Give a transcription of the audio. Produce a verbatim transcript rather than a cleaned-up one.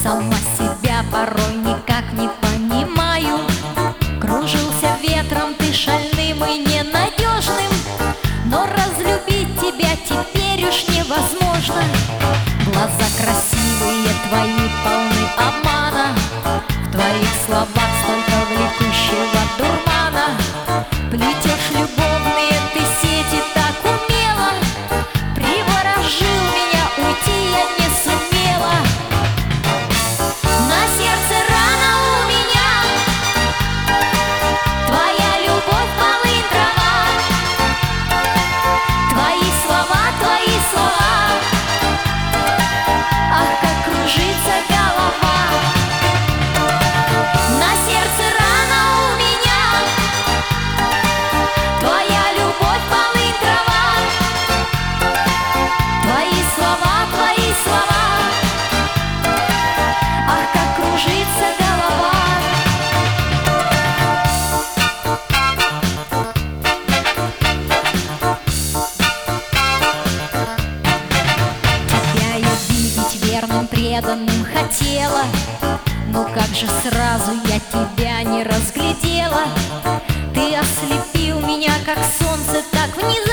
Сама себя порой никак не понимаю. Кружился ветром ты шальным и ненадежным, но разлюбить тебя теперь уж невозможно. Глаза красивые твои полны обмана, в твоих словах столько влекущего дурмана. Плетешь любовные ты сети так умело, приворожил меня, уйти я не сумела. На сердце рана у меня, твоя любовь полынь трава, твои слова, твои слова, ах, как кружится голова. На сердце рана у меня, твоя любовь полынь трава, твои слова, твои слова, ах, как кружится голова. Тебя я видеть верным, преданным хотела, но как же сразу я тебя не разглядела. Ты ослепил меня, как солнце, так внезапно.